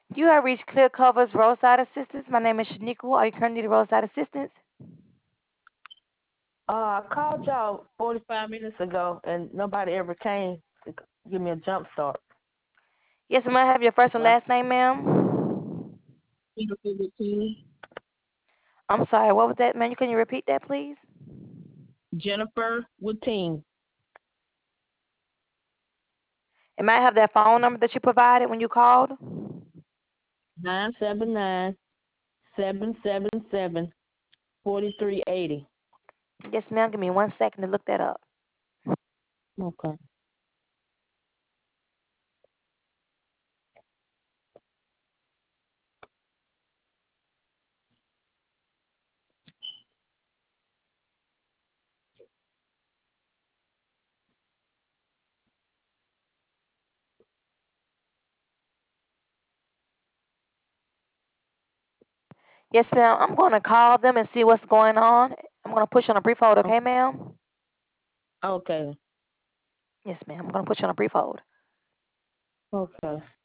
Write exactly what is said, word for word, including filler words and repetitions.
You have reached Clear Cover's Roadside Assistance. My name is Shaniqua. Are you currently the roadside assistance? Uh, I called y'all forty-five minutes ago, and nobody ever came to give me a jump start. Yes, ma'am. I have your first and Right. last name, ma'am. Jennifer Routine. I'm sorry. What was that, ma'am? Can you repeat that, please? Jennifer Routine. And may I have that phone number that you provided when you called? Nine seven nine seven seven seven forty three eighty. Yes, ma'am. Give me one second to look that up. Okay. Yes, ma'am. I'm going to call them and see what's going on. I'm going to push on a brief hold, okay, ma'am? Okay. Yes, ma'am. I'm going to put you on a brief hold. Okay.